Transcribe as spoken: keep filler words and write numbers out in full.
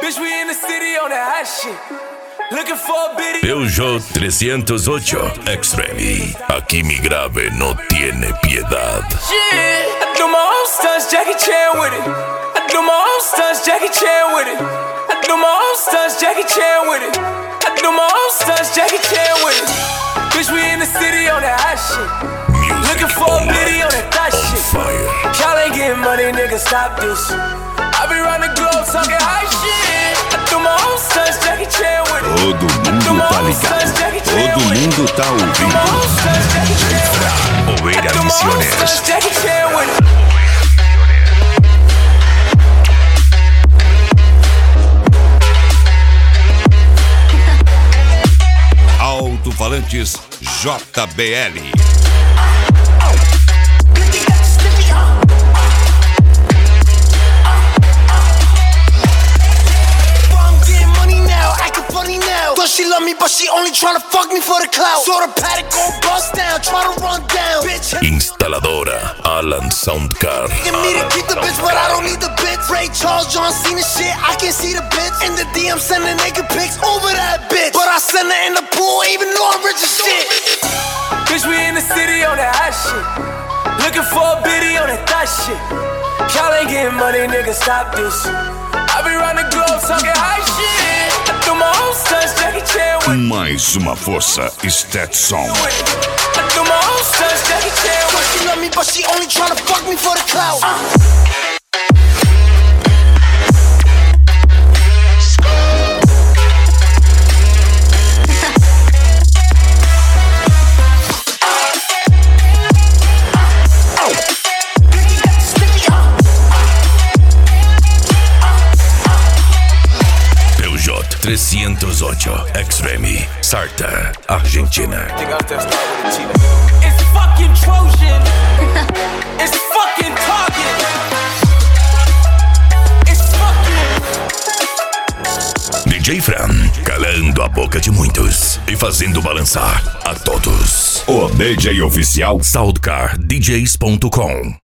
Peugeot trescientos ocho Extreme. Aquí mi grave no tiene piedad. I do my own stunts, Jackie Chan with it. I do my own stunts, Jackie Chan with it. I do my own stunts, Jackie Chan with it. I do my own stunts, Jackie Chan with it. Bitch, we in the city on that hot shit. Music looking for a video on that thot on shit. fire. Y'all ain't getting money, nigga, stop this. I be round the globe talking high shit. I do my own stunts, Jackie Chan with it. Todo mundo tá ligado. Todo mundo tá ouvindo. Oveira Misiones. Jackie Chan with it. Alto-falantes J B L. She love me, but she only tryna fuck me for the clout. Saw the paddock gon' bust down, tryna run down. Bitch, Instaladora Alan Soundcar. give me to keep the bitch, but I don't need the bitch. Ray Charles, John Cena shit, I can see the bitch. In the D M, sending naked pics over that bitch. But I send her in the pool, even though I'm rich as shit. Bitch, we in the city on that hot shit. Looking for a biddy on that thot shit. Y'all ain't getting money, nigga, stop this. I be round the globe talking high shit. I do my own stunts, Jackie Chan with it. Mais uma força Stetson. I do my own stunts, Jackie Chan with it. She love me, but she only tryna fuck me for the clout. trescientos ocho Extreme, Salta, Argentina. It's fucking Trojan. It's fucking Target. It's fucking D J Fran, calando a boca de muitos e fazendo balançar a todos. O D J oficial Soundcar D Js ponto com.